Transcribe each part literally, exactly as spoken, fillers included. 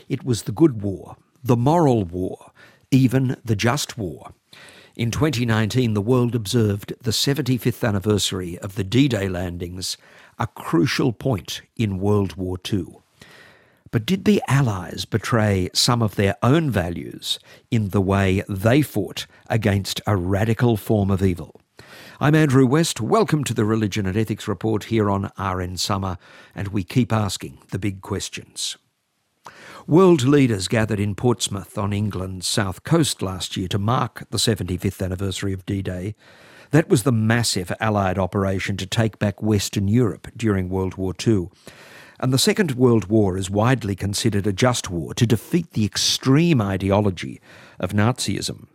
It was the good war, the moral war, even the just war. In twenty nineteen, the world observed the seventy-fifth anniversary of the D-Day landings, a crucial point in World War Two. But did the Allies betray some of their own values in the way they fought against a radical form of evil? I'm Andrew West. Welcome to the Religion and Ethics Report here on R N Summer, and we keep asking the big questions. World leaders gathered in Portsmouth on England's south coast last year to mark the seventy-fifth anniversary of D-Day. That was the massive Allied operation to take back Western Europe during World War Two. And the Second World War is widely considered a just war to defeat the extreme ideology of Nazism.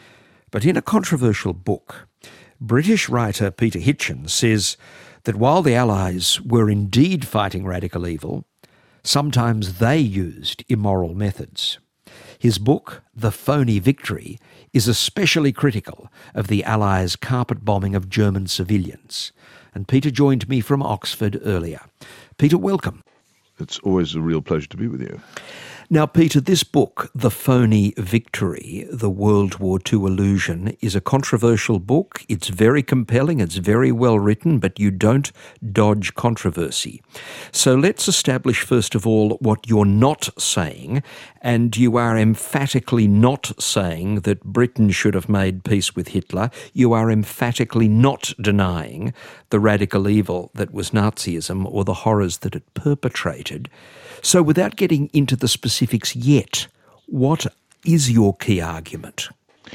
But in a controversial book, British writer Peter Hitchens says that while the Allies were indeed fighting radical evil, sometimes they used immoral methods. His book, The Phony Victory, is especially critical of the Allies' carpet bombing of German civilians. And Peter joined me from Oxford earlier. Peter, welcome. It's always a real pleasure to be with you. Now, Peter, this book, The Phony Victory, The World War Two Illusion, is a controversial book. It's very compelling, it's very well written, but you don't dodge controversy. So let's establish, first of all, what you're not saying, and you are emphatically not saying that Britain should have made peace with Hitler. You are emphatically not denying the radical evil that was Nazism or the horrors that it perpetrated. So without getting into the specifics yet, what is your key argument?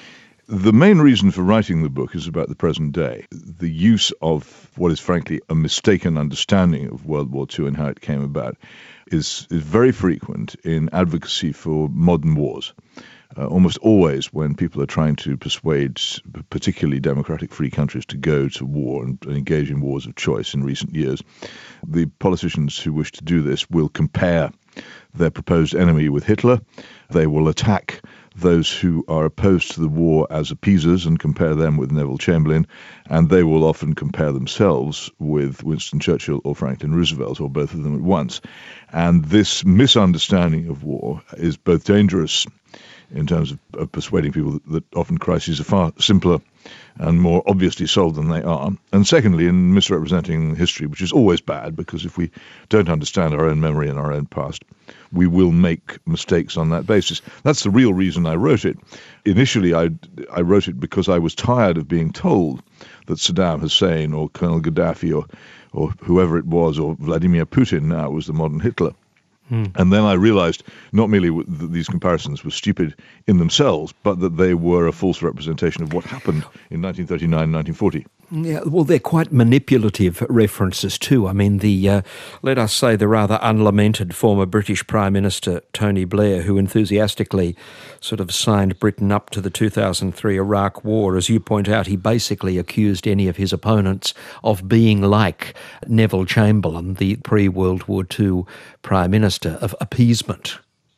The main reason for writing the book is about the present day. The use of what is frankly a mistaken understanding of World War Two and how it came about is, is very frequent in advocacy for modern wars. Uh, almost always when people are trying to persuade particularly democratic free countries to go to war and, and engage in wars of choice in recent years, the politicians who wish to do this will compare their proposed enemy with Hitler. They will attack those who are opposed to the war as appeasers and compare them with Neville Chamberlain, and they will often compare themselves with Winston Churchill or Franklin Roosevelt, or both of them at once. And this misunderstanding of war is both dangerous in terms of, of persuading people that, that often crises are far simpler and more obviously solved than they are. And secondly, in misrepresenting history, which is always bad, because if we don't understand our own memory and our own past, we will make mistakes on that basis. That's the real reason I wrote it. Initially, I, I wrote it because I was tired of being told that Saddam Hussein or Colonel Gaddafi or, or whoever it was, or Vladimir Putin now, was the modern Hitler. Hmm. And then I realized not merely that these comparisons were stupid in themselves, but that they were a false representation of what happened in nineteen thirty-nine, nineteen forty. Yeah, well, they're quite manipulative references too. I mean, the uh, let us say the rather unlamented former British Prime Minister Tony Blair, who enthusiastically sort of signed Britain up to the two thousand three Iraq War, as you point out, he basically accused any of his opponents of being like Neville Chamberlain, the pre-World War Two Prime Minister, of appeasement.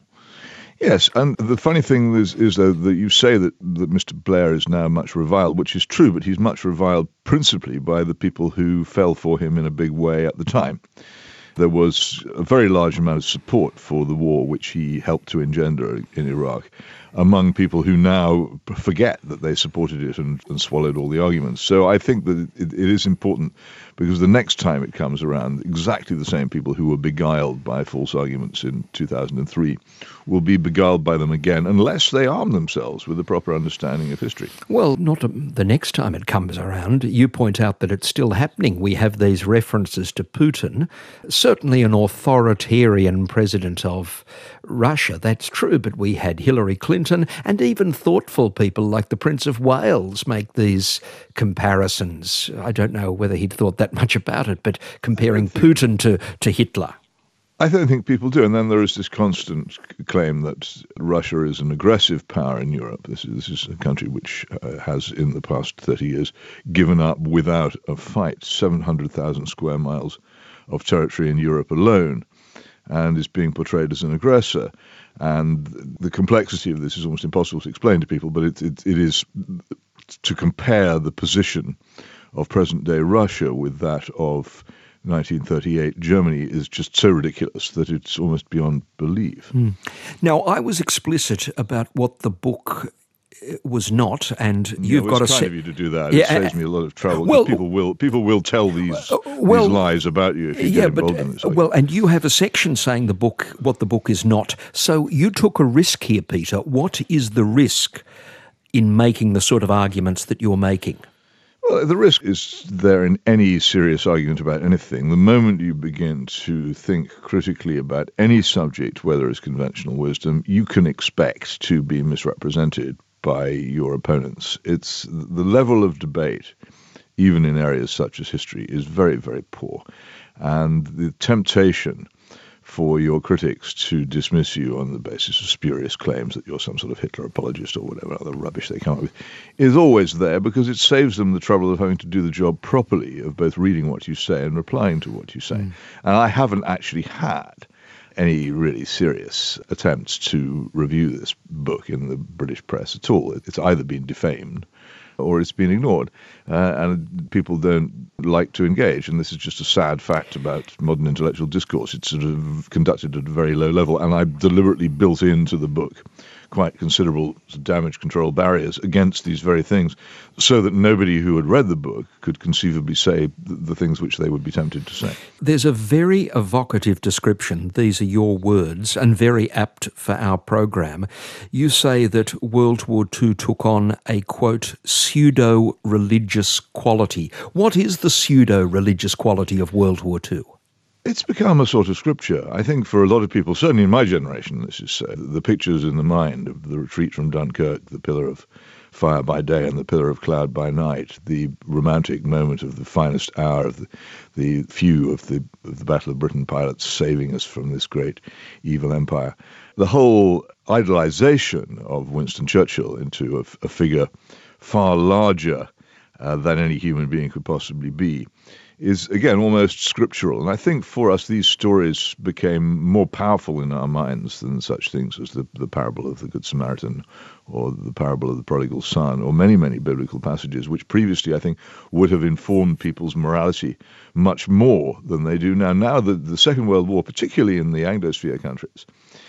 Yes, and the funny thing is, is though, that you say that, that Mister Blair is now much reviled, which is true, but he's much reviled principally by the people who fell for him in a big way at the time. There was a very large amount of support for the war which he helped to engender in Iraq among people who now forget that they supported it and, and swallowed all the arguments. So I think that it, it is important, because the next time it comes around, exactly the same people who were beguiled by false arguments in two thousand three will be beguiled by them again, unless they arm themselves with a proper understanding of history. Well, not the next time it comes around. You point out that it's still happening. We have these references to Putin, certainly an authoritarian president of Russia, that's true, but we had Hillary Clinton, and even thoughtful people like the Prince of Wales make these comparisons. I don't know whether he'd thought that much about it, but comparing Putin to, to Hitler. I don't think people do. And then there is this constant claim that Russia is an aggressive power in Europe. This is, this is a country which uh, has, in the past thirty years, given up without a fight seven hundred thousand square miles of territory in Europe alone, and is being portrayed as an aggressor. And the complexity of this is almost impossible to explain to people, but it, it, it is to compare the position of present-day Russia with that of nineteen thirty-eight Germany is just so ridiculous that it's almost beyond belief. Mm. Now, I was explicit about what the book was not, and yeah, you've well, got it's to kind say, of you to do that. Yeah, It saves uh, me a lot of trouble. well, people will people will tell these, well, these lies about you if you yeah, get but involved in this. uh, well, and you have a section saying the book, what the book is not. So you took a risk here, Peter. What is the risk in making the sort of arguments that you're making? Well, the risk is there in any serious argument about anything. The moment you begin to think critically about any subject, whether it's conventional wisdom, you can expect to be misrepresented by your opponents. It's the level of debate, even in areas such as history, is very, very poor. And the temptation for your critics to dismiss you on the basis of spurious claims that you're some sort of Hitler apologist or whatever other rubbish they come up with is always there, because it saves them the trouble of having to do the job properly of both reading what you say and replying to what you say. Mm. And I haven't actually had any really serious attempts to review this book in the British press at all. It's either been defamed or it's been ignored, uh, and people don't like to engage. And this is just a sad fact about modern intellectual discourse. It's sort of conducted at a very low level, and I've deliberately built into the book quite considerable damage control barriers against these very things, so that nobody who had read the book could conceivably say the things which they would be tempted to say. There's a very evocative description, these are your words, and very apt for our program. You say that World War Two took on a, quote, pseudo-religious quality. What is the pseudo-religious quality of World War Two? It's become a sort of scripture. I think for a lot of people, certainly in my generation, this is so. The pictures in the mind of the retreat from Dunkirk, the pillar of fire by day and the pillar of cloud by night, the romantic moment of the finest hour of the, the few of the, of the Battle of Britain pilots saving us from this great evil empire. The whole idolization of Winston Churchill into a, a figure far larger uh, than any human being could possibly be is, again, almost scriptural. And I think for us, these stories became more powerful in our minds than such things as the, the parable of the Good Samaritan or the parable of the prodigal son, or many, many biblical passages, which previously, I think, would have informed people's morality much more than they do now. Now, the, the Second World War, particularly in the Anglosphere countries,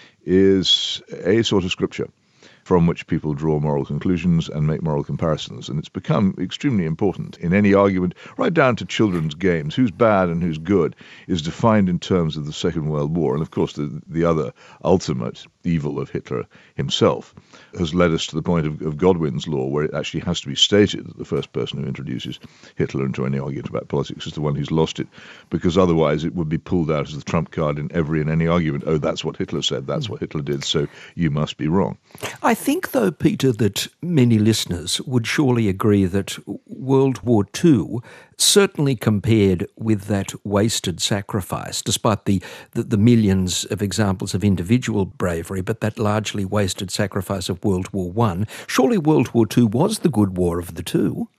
is a sort of scripture from which people draw moral conclusions and make moral comparisons. And it's become extremely important in any argument, right down to children's games. Who's bad and who's good is defined in terms of the Second World War. And of course, the, the other ultimate evil of Hitler himself has led us to the point of, of Godwin's law, where it actually has to be stated that the first person who introduces Hitler into any argument about politics is the one who's lost it, because otherwise it would be pulled out as the trump card in every and any argument. Oh, that's what Hitler said, that's what Hitler did, so you must be wrong. I think, though, Peter, that many listeners would surely agree that World War Two, certainly compared with that wasted sacrifice, despite the, the, the millions of examples of individual bravery, but that largely wasted sacrifice of World War One, surely World War Two was the good war of the two.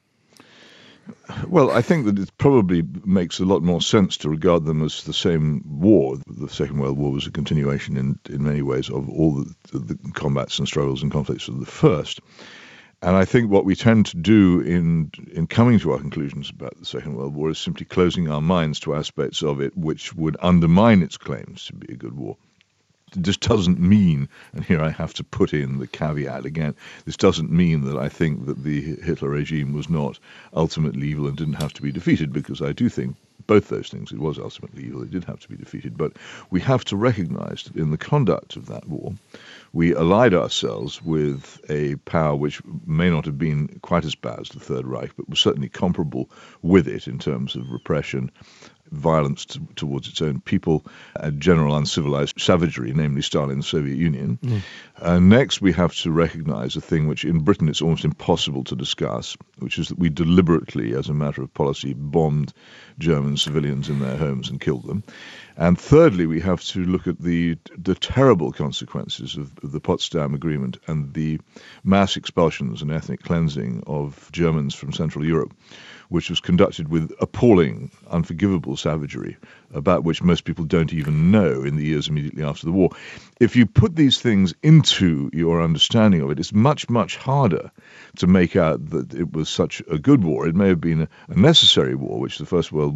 Well, I think that it probably makes a lot more sense to regard them as the same war. The Second World War was a continuation in, in many ways of all the, the combats and struggles and conflicts of the first. And I think what we tend to do in in coming to our conclusions about the Second World War is simply closing our minds to aspects of it which would undermine its claims to be a good war. This doesn't mean, and here I have to put in the caveat again, this doesn't mean that I think that the Hitler regime was not ultimately evil and didn't have to be defeated, because I do think both those things, it was ultimately evil, it did have to be defeated. But we have to recognize that in the conduct of that war, we allied ourselves with a power which may not have been quite as bad as the Third Reich, but was certainly comparable with it in terms of repression, violence t- towards its own people, and general uncivilized savagery, namely Stalin's Soviet Union. Mm. Uh, next, we have to recognize a thing which in Britain it's almost impossible to discuss, which is that we deliberately, as a matter of policy, bombed German civilians in their homes and killed them. And thirdly, we have to look at the the terrible consequences of, of the Potsdam Agreement and the mass expulsions and ethnic cleansing of Germans from Central Europe, which was conducted with appalling, unforgivable savagery, about which most people don't even know in the years immediately after the war. If you put these things into your understanding of it, it's much, much harder to make out that it was such a good war. It may have been a, a necessary war, which the First World War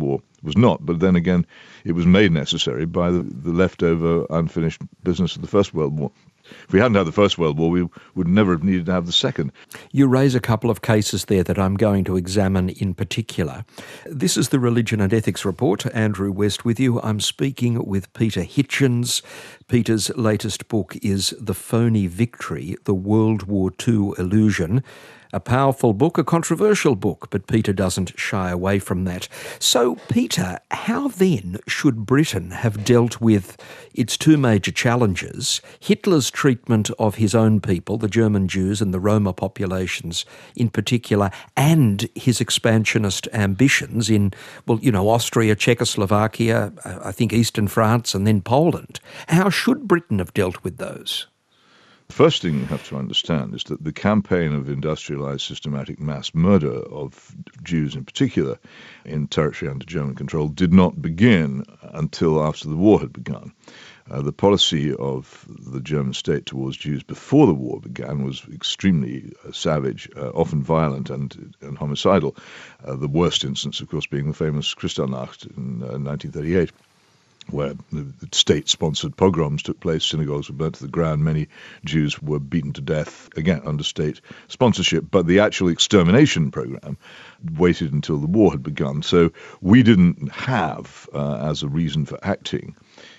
was not. But then again, it was made necessary by the, the leftover unfinished business of the First World War. If we hadn't had the First World War, we would never have needed to have the Second. You raise a couple of cases there that I'm going to examine in particular. This is the Religion and Ethics Report. Andrew West with you. I'm speaking with Peter Hitchens. Peter's latest book is The Phony Victory, The World War Two Illusion. A powerful book, a controversial book, but Peter doesn't shy away from that. So, Peter, how then should Britain have dealt with its two major challenges, Hitler's treatment of his own people, the German Jews and the Roma populations in particular, and his expansionist ambitions in, well, you know, Austria, Czechoslovakia, I think Eastern France, and then Poland? How should Britain have dealt with those? The first thing you have to understand is that the campaign of industrialized systematic mass murder of Jews in particular in territory under German control did not begin until after the war had begun. Uh, the policy of the German state towards Jews before the war began was extremely uh, savage, uh, often violent and, and homicidal. Uh, the worst instance, of course, being the famous Kristallnacht in uh, nineteen thirty-eight. Where the state-sponsored pogroms took place, synagogues were burnt to the ground, many Jews were beaten to death, again, under state sponsorship. But the actual extermination program waited until the war had begun. So we didn't have, uh, as a reason for acting,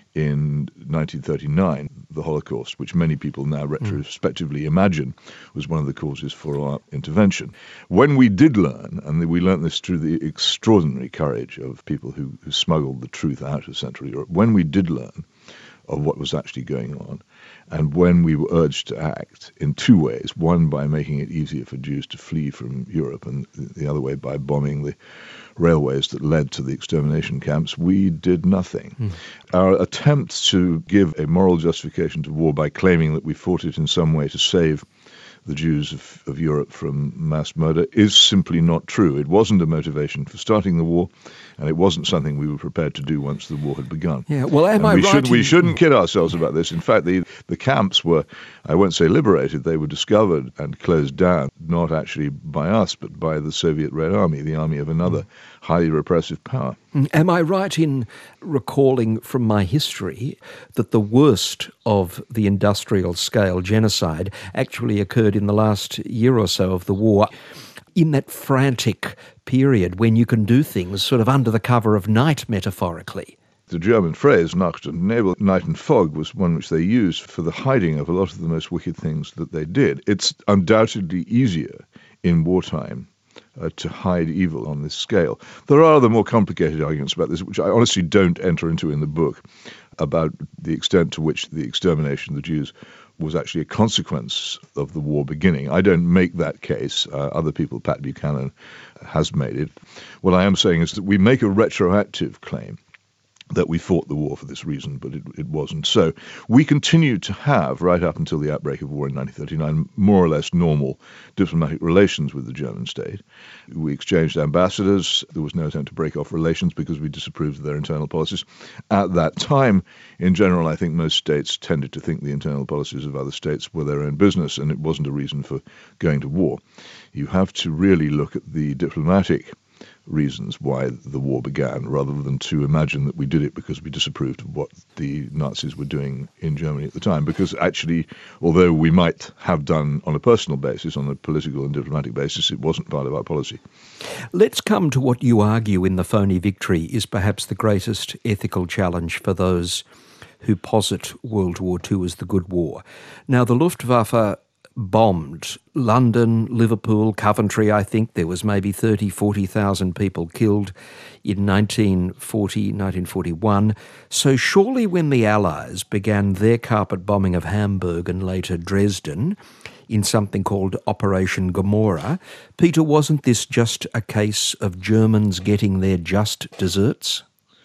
in nineteen thirty-nine, the Holocaust, which many people now retrospectively imagine was one of the causes for our intervention. When we did learn, and we learned this through the extraordinary courage of people who, who smuggled the truth out of Central Europe, when we did learn of what was actually going on, and when we were urged to act in two ways, one by making it easier for Jews to flee from Europe, and the other way by bombing the railways that led to the extermination camps, we did nothing. Mm. Our attempts to give a moral justification to war by claiming that we fought it in some way to save the Jews of, of Europe from mass murder is simply not true. It wasn't a motivation for starting the war, and it wasn't something we were prepared to do once the war had begun. Yeah, well, am and I we right? Should, in... We shouldn't kid ourselves about this. In fact, the, the camps were, I won't say liberated, they were discovered and closed down, not actually by us, but by the Soviet Red Army, the army of another highly repressive power. Am I right in recalling from my history that the worst of the industrial scale genocide actually occurred in the last year or so of the war, in that frantic period when you can do things sort of under the cover of night, metaphorically? The German phrase, Nacht und Nebel, night and fog, was one which they used for the hiding of a lot of the most wicked things that they did. It's undoubtedly easier in wartime Uh, to hide evil on this scale. There are other more complicated arguments about this, which I honestly don't enter into in the book, about the extent to which the extermination of the Jews was actually a consequence of the war beginning. I don't make that case. Uh, other people, Pat Buchanan, has made it. What I am saying is that we make a retroactive claim that we fought the war for this reason, but it, it wasn't. So we continued to have, right up until the outbreak of war in nineteen thirty-nine, more or less normal diplomatic relations with the German state. We exchanged ambassadors. There was no attempt to break off relations because we disapproved of their internal policies. At that time, in general, I think most states tended to think the internal policies of other states were their own business, and it wasn't a reason for going to war. You have to really look at the diplomatic reasons why the war began, rather than to imagine that we did it because we disapproved of what the Nazis were doing in Germany at the time. Because actually, although we might have done on a personal basis, on a political and diplomatic basis, it wasn't part of our policy. Let's come to what you argue in The Phony Victory is perhaps the greatest ethical challenge for those who posit World War Two as the good war. Now, the Luftwaffe bombed London, Liverpool, Coventry. I think there was maybe thirty, forty thousand people killed in nineteen forty, nineteen forty-one. So surely when the Allies began their carpet bombing of Hamburg and later Dresden in something called Operation Gomorrah, Peter, wasn't this just a case of Germans getting their just desserts?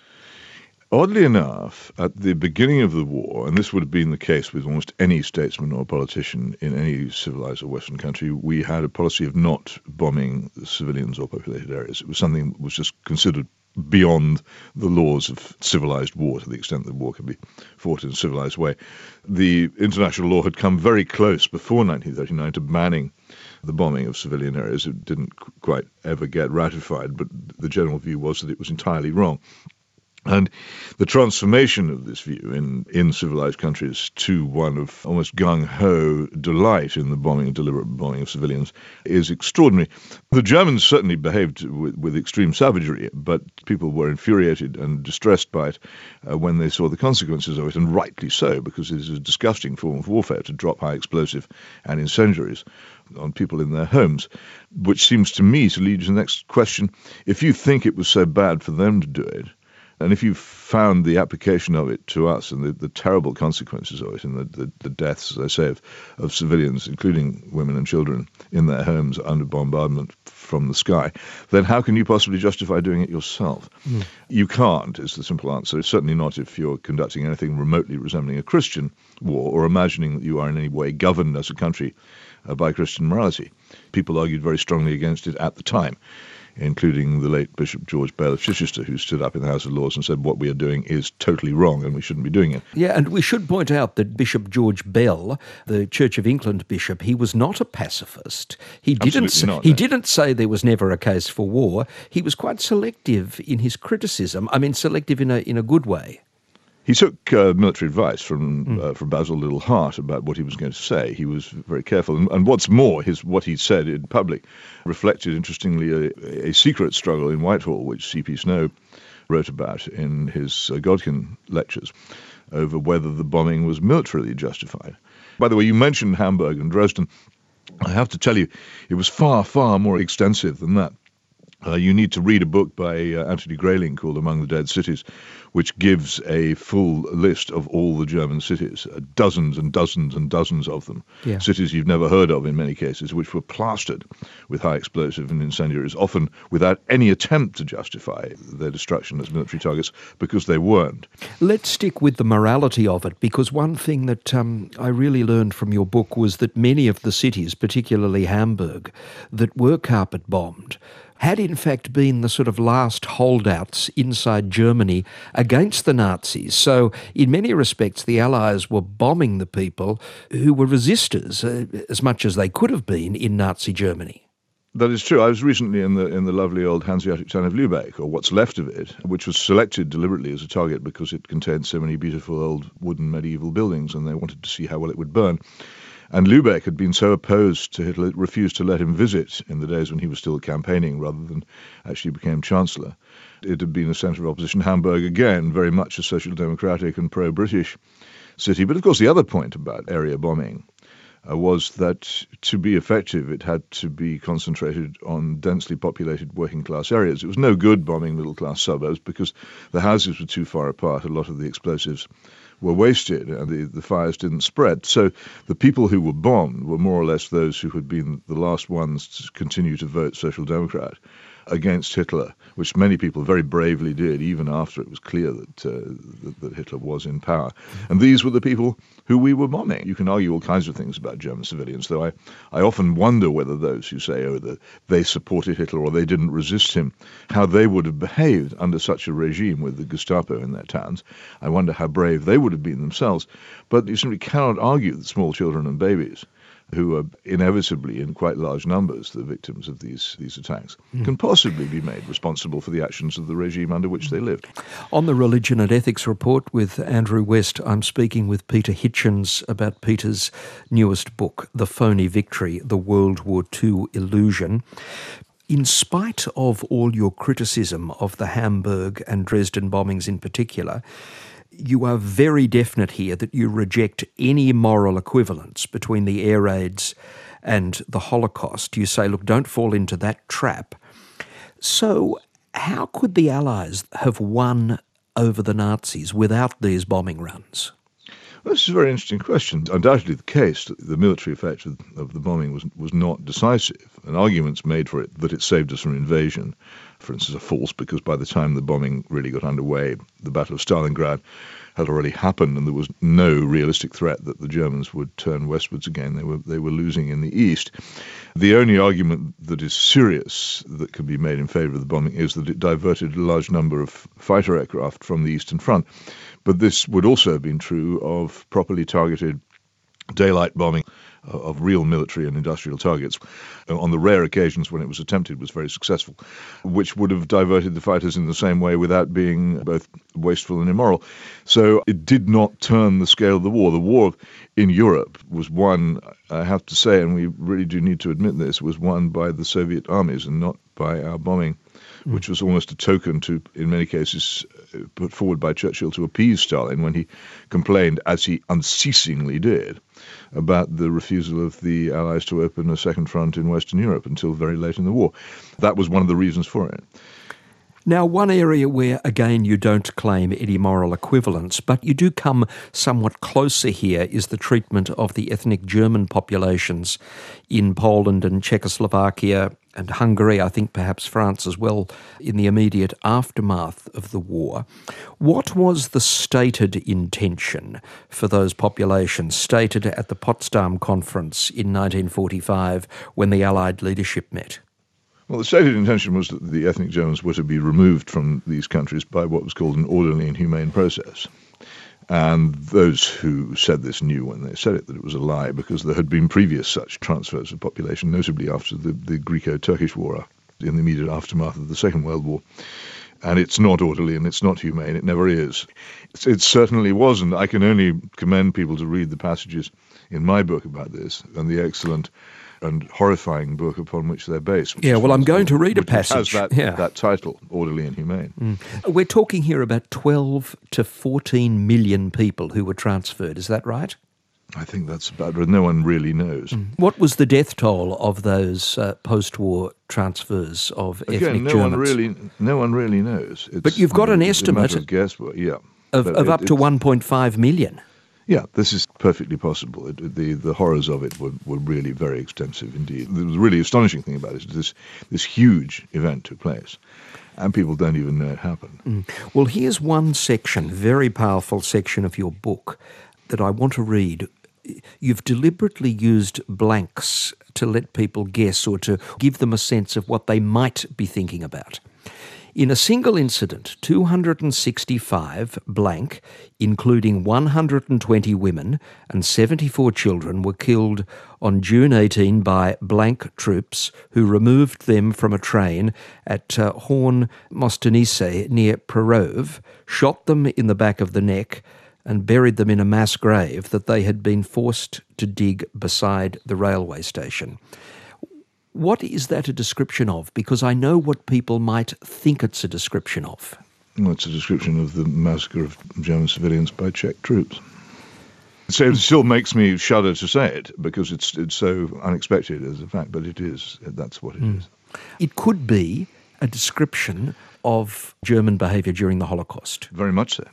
Oddly enough, at the beginning of the war, and this would have been the case with almost any statesman or politician in any civilized or Western country, we had a policy of not bombing civilians or populated areas. It was something that was just considered beyond the laws of civilized war, to the extent that war can be fought in a civilized way. The international law had come very close before nineteen thirty-nine to banning the bombing of civilian areas. It didn't quite ever get ratified, but the general view was that it was entirely wrong. And the transformation of this view in, in civilized countries to one of almost gung-ho delight in the bombing, deliberate bombing of civilians is extraordinary. The Germans certainly behaved with, with extreme savagery, but people were infuriated and distressed by it uh, when they saw the consequences of it, and rightly so, because it is a disgusting form of warfare to drop high explosive and incendiaries on people in their homes, which seems to me to lead to the next question. If you think it was so bad for them to do it, and if you found the application of it to us and the, the terrible consequences of it and the, the, the deaths, as I say, of, of civilians, including women and children, in their homes under bombardment from the sky, then how can you possibly justify doing it yourself? Mm. You can't, is the simple answer. Certainly not if you're conducting anything remotely resembling a Christian war or imagining that you are in any way governed as a country uh, by Christian morality. People argued very strongly against it at the time, including the late Bishop George Bell of Chichester, who stood up in the House of Lords and said what we are doing is totally wrong and we shouldn't be doing it. Yeah, and we should point out that Bishop George Bell, the Church of England bishop, he was not a pacifist. He didn't say, not, he no. didn't say there was never a case for war. He was quite selective in his criticism. I mean, selective in a in a good way. He took uh, military advice from Mm. uh, from Basil Liddell Hart about what he was going to say. He was very careful. And, and what's more, his what he said in public reflected, interestingly, a, a secret struggle in Whitehall, which C P Snow wrote about in his uh, Godkin lectures, over whether the bombing was militarily justified. By the way, you mentioned Hamburg and Dresden. I have to tell you, it was far, far more extensive than that. Uh, you need to read a book by uh, Anthony Grayling called Among the Dead Cities, which gives a full list of all the German cities, uh, dozens and dozens and dozens of them, yeah. cities you've never heard of in many cases, which were plastered with high explosive and incendiaries, often without any attempt to justify their destruction as military targets, because they weren't. Let's stick with the morality of it, because one thing that um, I really learned from your book was that many of the cities, particularly Hamburg, that were carpet bombed, had in fact been the sort of last holdouts inside Germany against the Nazis. So in many respects, the Allies were bombing the people who were resistors uh, as much as they could have been in Nazi Germany. That is true. I was recently in the in the lovely old Hanseatic town of Lübeck, or what's left of it, which was selected deliberately as a target because it contained so many beautiful old wooden medieval buildings, and they wanted to see how well it would burn. And Lübeck had been so opposed to Hitler, it refused to let him visit in the days when he was still campaigning rather than actually became Chancellor. It had been a centre of opposition. Hamburg, again, very much a social democratic and pro-British city. But of course, the other point about area bombing uh, was that to be effective, it had to be concentrated on densely populated working-class areas. It was no good bombing middle-class suburbs because the houses were too far apart. A lot of the explosives were wasted and the, the fires didn't spread. So the people who were bombed were more or less those who had been the last ones to continue to vote Social Democrat against Hitler, which many people very bravely did, even after it was clear that, uh, that, that Hitler was in power. And these were the people who we were bombing. You can argue all kinds of things about German civilians, though I, I often wonder whether those who say, oh, the, they supported Hitler or they didn't resist him, how they would have behaved under such a regime with the Gestapo in their towns. I wonder how brave they would have been themselves. But you simply cannot argue that small children and babies, who are inevitably in quite large numbers the victims of these, these attacks, mm. can possibly be made responsible for the actions of the regime under which they lived. On the Religion and Ethics Report with Andrew West, I'm speaking with Peter Hitchens about Peter's newest book, The Phony Victory, The World War Two Illusion. In spite of all your criticism of the Hamburg and Dresden bombings in particular, you are very definite here that you reject any moral equivalence between the air raids and the Holocaust. You say, look, don't fall into that trap. So how could the Allies have won over the Nazis without these bombing runs? Well, this is a very interesting question. Undoubtedly the case that the military effect of, of the bombing was, was not decisive, and arguments made for it that it saved us from invasion, for instance, are false, because by the time the bombing really got underway, the Battle of Stalingrad had already happened and there was no realistic threat that the Germans would turn westwards again. They were they were losing in the east. The only argument that is serious that can be made in favour of the bombing is that it diverted a large number of fighter aircraft from the Eastern Front. But this would also have been true of properly targeted daylight bombing of real military and industrial targets, on the rare occasions when it was attempted, was very successful, which would have diverted the fighters in the same way without being both wasteful and immoral. So it did not turn the scale of the war. The war in Europe was won, I have to say, and we really do need to admit this, was won by the Soviet armies and not by our bombing, mm. which was almost a token to, in many cases, put forward by Churchill to appease Stalin when he complained, as he unceasingly did, about the refusal of the Allies to open a second front in Western Europe until very late in the war. That was one of the reasons for it. Now, one area where, again, you don't claim any moral equivalence, but you do come somewhat closer here, is the treatment of the ethnic German populations in Poland and Czechoslovakia and Hungary, I think perhaps France as well, in the immediate aftermath of the war. What was the stated intention for those populations, stated at the Potsdam Conference in nineteen forty-five when the Allied leadership met? Well, the stated intention was that the ethnic Germans were to be removed from these countries by what was called an orderly and humane process. And those who said this knew when they said it that it was a lie, because there had been previous such transfers of population, notably after the, the Greco-Turkish War in the immediate aftermath of the Second World War. And it's not orderly and it's not humane. It never is. It certainly wasn't. I can only commend people to read the passages in my book about this and the excellent and horrifying book upon which they're based. Yeah, well, I'm going to read a passage. Has that, yeah. that title, Orderly and Humane. Mm. We're talking here about twelve to fourteen million people who were transferred. Is that right? I think that's about right. No one really knows. Mm. What was the death toll of those uh, post-war transfers of Again, ethnic no Germans? One really, no one really knows. It's, but you've got an it's estimate a matter of guesswork, yeah. of, of it, up to one point five million. Yeah, this is perfectly possible. It, the the horrors of it were, were really very extensive indeed. The really astonishing thing about it is this this huge event took place, and people don't even know it happened. Mm. Well, here's one section, very powerful section of your book that I want to read. You've deliberately used blanks to let people guess or to give them a sense of what they might be thinking about. In a single incident, two hundred sixty-five blank, including one hundred twenty women and seventy-four children, were killed on June eighteenth by blank troops who removed them from a train at uh, Horn Mostenice near Prerov, shot them in the back of the neck and buried them in a mass grave that they had been forced to dig beside the railway station. What is that a description of? Because I know what people might think it's a description of. Well, it's a description of the massacre of German civilians by Czech troops. So it still makes me shudder to say it, because it's it's so unexpected as a fact, but it is. That's what it mm. is. It could be a description of German behaviour during the Holocaust. Very much so.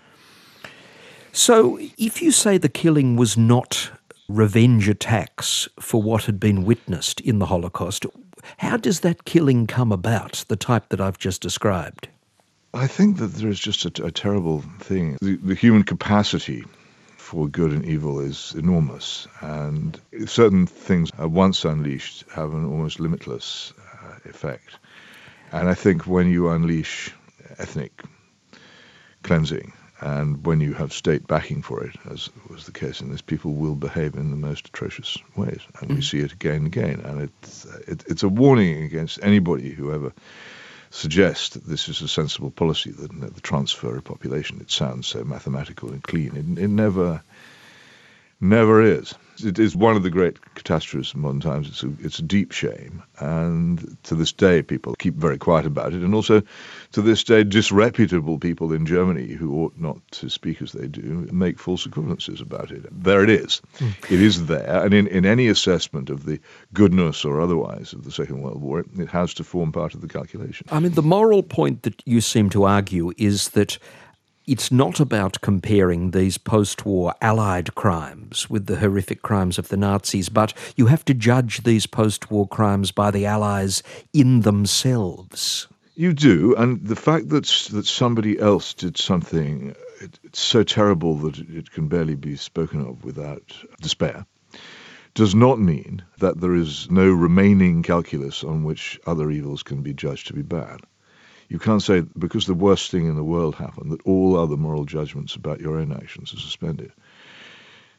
So if you say the killing was not revenge attacks for what had been witnessed in the Holocaust, how does that killing come about, the type that I've just described? I think that there is just a, a terrible thing. The, the human capacity for good and evil is enormous, and certain things are once unleashed have an almost limitless uh, effect. And I think when you unleash ethnic cleansing, and when you have state backing for it, as was the case in this, people will behave in the most atrocious ways. And mm. we see it again and again. And it's, it, it's a warning against anybody who ever suggests that this is a sensible policy, that the transfer of population, it sounds so mathematical and clean. It, it never, never is. It is one of the great catastrophes of modern times. It's a, it's a deep shame. And to this day, people keep very quiet about it. And also, to this day, disreputable people in Germany who ought not to speak as they do make false equivalences about it. There it is. Mm. It is there. And in, in any assessment of the goodness or otherwise of the Second World War, it, it has to form part of the calculation. I mean, the moral point that you seem to argue is that it's not about comparing these post-war Allied crimes with the horrific crimes of the Nazis, but you have to judge these post-war crimes by the Allies in themselves. You do, and the fact that that somebody else did something it, it's so terrible that it can barely be spoken of without despair does not mean that there is no remaining calculus on which other evils can be judged to be bad. You can't say, because the worst thing in the world happened, that all other moral judgments about your own actions are suspended.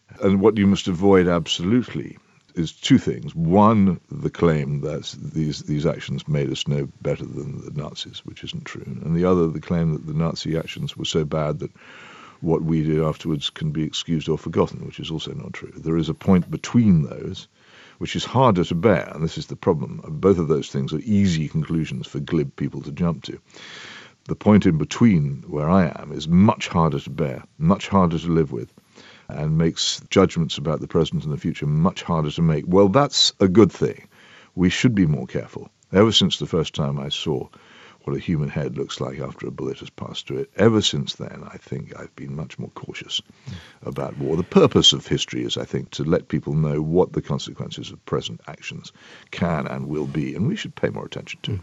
And what you must avoid absolutely is two things. One, the claim that these these actions made us no better than the Nazis, which isn't true. And the other, the claim that the Nazi actions were so bad that what we did afterwards can be excused or forgotten, which is also not true. There is a point between those, which is harder to bear, and this is the problem. Both of those things are easy conclusions for glib people to jump to. The point in between where I am is much harder to bear, much harder to live with, and makes judgments about the present and the future much harder to make. Well, that's a good thing. We should be more careful. Ever since the first time I saw what a human head looks like after a bullet has passed through it, ever since then, I think I've been much more cautious about war. The purpose of history is, I think, to let people know what the consequences of present actions can and will be, and we should pay more attention to.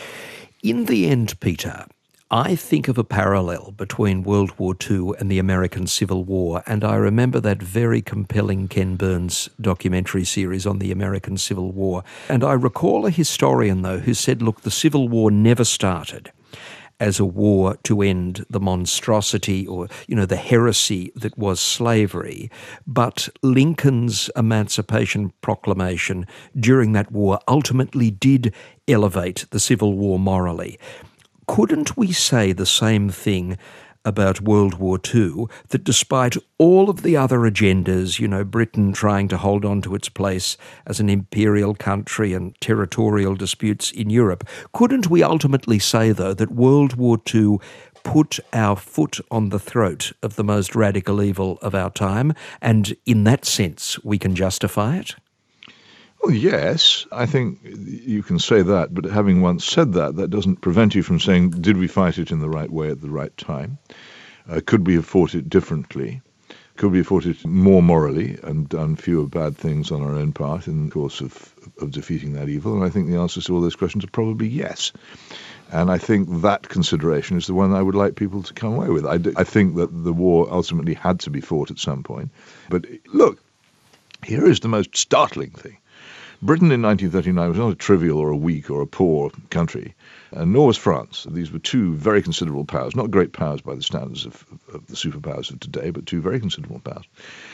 In the end, Peter, I think of a parallel between World War Two and the American Civil War, and I remember that very compelling Ken Burns documentary series on the American Civil War. And I recall a historian, though, who said, look, the Civil War never started as a war to end the monstrosity or, you know, the heresy that was slavery, but Lincoln's Emancipation Proclamation during that war ultimately did elevate the Civil War morally. Couldn't we say the same thing about World War Two, that despite all of the other agendas, you know, Britain trying to hold on to its place as an imperial country and territorial disputes in Europe, couldn't we ultimately say, though, that World War Two put our foot on the throat of the most radical evil of our time, and in that sense we can justify it? Well, yes, I think you can say that, but having once said that, that doesn't prevent you from saying, did we fight it in the right way at the right time? Uh, could we have fought it differently? Could we have fought it more morally and done fewer bad things on our own part in the course of, of defeating that evil? And I think the answers to all those questions are probably yes. And I think that consideration is the one I would like people to come away with. I, do, I think that the war ultimately had to be fought at some point. But look, here is the most startling thing. Britain in nineteen thirty-nine was not a trivial or a weak or a poor country, and nor was France. These were two very considerable powers, not great powers by the standards of, of the superpowers of today, but two very considerable powers.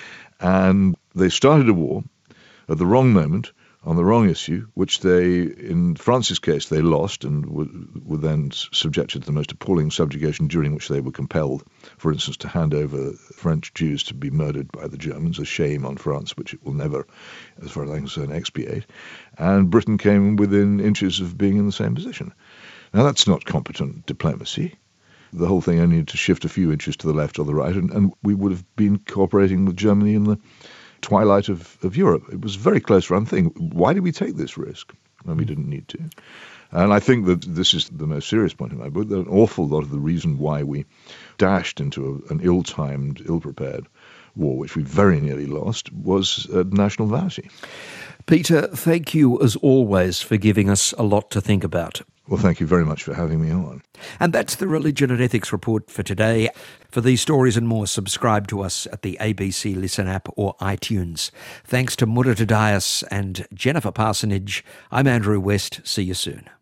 And they started a war at the wrong moment, on the wrong issue, which they, in France's case, they lost and were, were then subjected to the most appalling subjugation, during which they were compelled, for instance, to hand over French Jews to be murdered by the Germans, a shame on France, which it will never, as far as I'm concerned, expiate. And Britain came within inches of being in the same position. Now, that's not competent diplomacy. The whole thing only needed to shift a few inches to the left or the right, and, and we would have been cooperating with Germany in the twilight of, of Europe. It was a very close run thing. Why did we take this risk when we didn't need to? And I think that this is the most serious point in my book, that an awful lot of the reason why we dashed into a, an ill-timed, ill-prepared war, which we very nearly lost, was uh, national vanity. Peter, thank you as always for giving us a lot to think about. Well, thank you very much for having me on. And that's the Religion and Ethics Report for today. For these stories and more, subscribe to us at the A B C Listen app or iTunes. Thanks to Murat Tadayas and Jennifer Parsonage. I'm Andrew West. See you soon.